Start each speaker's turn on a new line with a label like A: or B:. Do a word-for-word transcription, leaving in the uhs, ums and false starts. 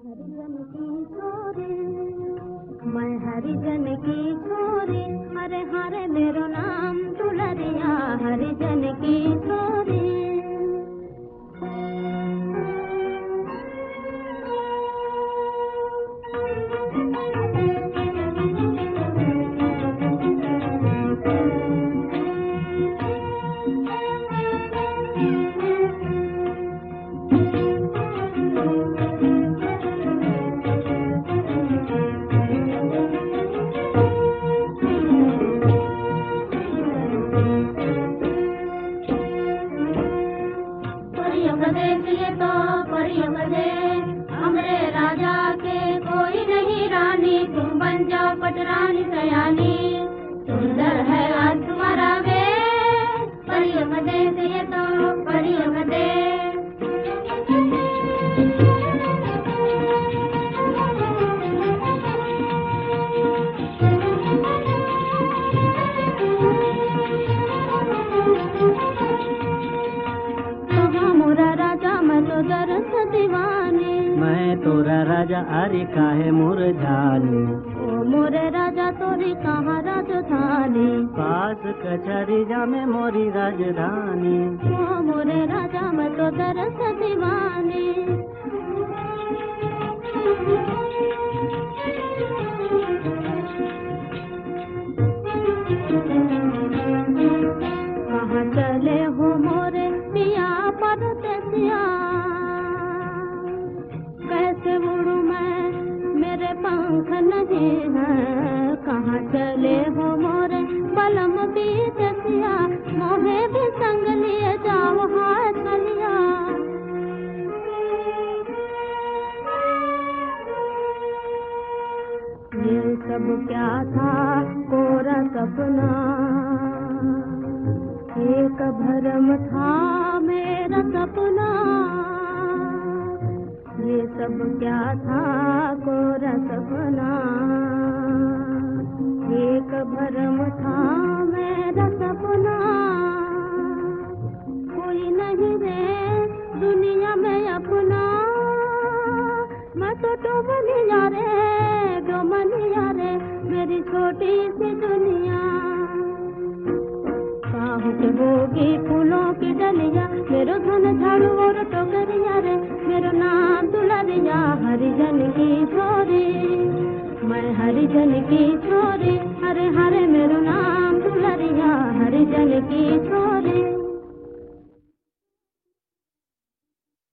A: हरिजन की छोरी, मैं हरिजन की छोरी, हरे हरे मेरो नाम दुलरिया हरिजन की छोरी।
B: ये तो परियों देश हमरे राजा के कोई नहीं रानी, तुम बन जाओ पटरानी सयानी, सुंदर है आज तुम्हारा वेश। परियों देश ये तो परियों देश,
A: दीवानी
C: मैं तोरा राजा अरे काहे मुरझानी,
A: ओ मोरे राजा तोरी कहाँ राजधानी,
C: पास कचहरी जा में मोरी राजधानी।
A: ओ मोरे राजा मैं तो दरस दीवानी। कहाँ चले हो मोरे पिया परदेसिया, कैसे उड़ूं मैं मेरे पंख नहीं है। कहाँ चले हो मोरे बलम बीतसिया, मोहे भी संग लिए जाओ हाय चलिया। ये सब क्या था कोरा सपना, एक भरम था मेरा सपना। ये सब क्या था कोरा सपना, एक भरम था मेरा सपना। कोई नहीं रे दुनिया में अपना, मैं तो डोमनिया रे डोमनिया रे मेरी छोटी सी दुनिया। काहू के होगी फूलों की डलिया, मेरो धन झाड़ू और टोकरिया रे, मेरो नाम दुलरिया हरिजन की छोरी। मैं हरिजन की छोरी, हरे हरे मेरो नाम दुलरिया हरिजन की छोरी।